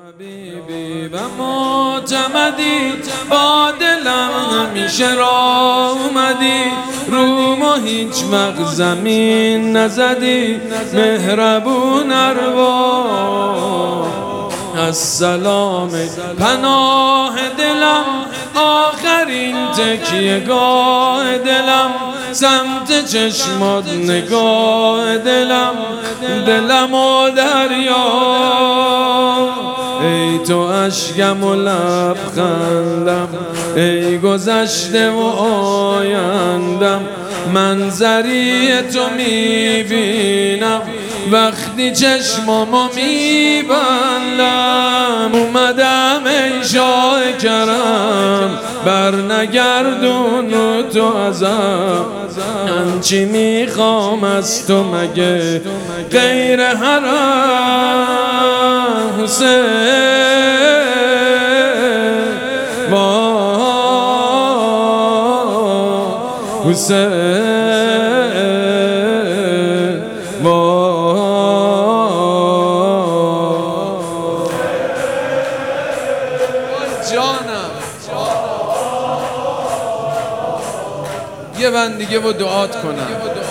حبیبی و معتمدی با دلم همیشه راه اومدی، رو ما هیچ وقت زمین نزدی، مهربون ارواح السلام پناه دلم، آخرین تکیه‌گاه دلم، سمت چشمات نگاه دلم و دریا. ای تو اشکم و لبخندم، ای گذشته و آیندم، منظری تو میبینم وقتی چشمامو میبندم. اومدم ای شاه کرم، بر نگردون تو ازم، من چی میخوام از تو مگه غیر حرم. حسین حسین جانم یه بند دیگه و دعات کنم.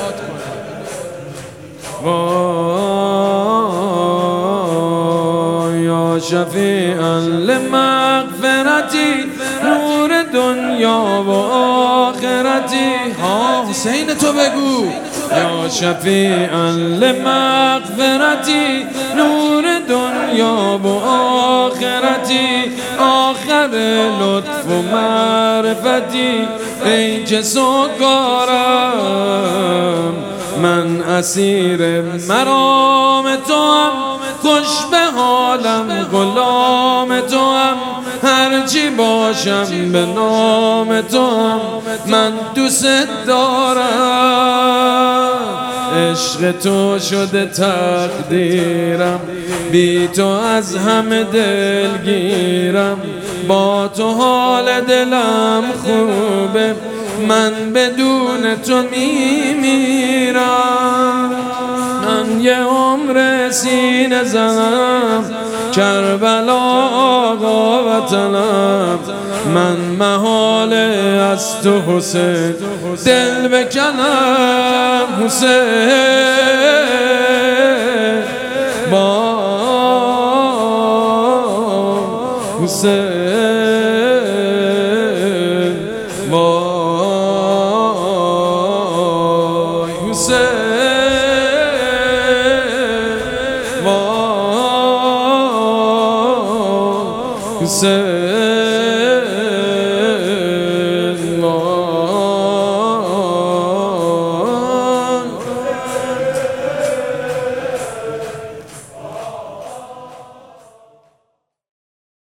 یا شفیعا لمغفرتی، نور دنیا و آخرتی. ها حسین تو بگو. یا شفیعا لمغفرتی، نور دنیا و آخرتی، آخر لطف و معرفتی. ای که سوگارم من اسیر مرام تو هم، خوش به حالم غلام تو هم، هرچی باشم به نام تو هم من دوست دارم. عشق تو شده تقدیرم، بی تو از همه دلگیرم، با تو حال دلم خوبه، من بدون تو میمیرم. من یه عمر سینه زنم، کربلا آقا وطنم، من محاله از تو حسین دل بکنم. حسین با حسین با حسین با حسین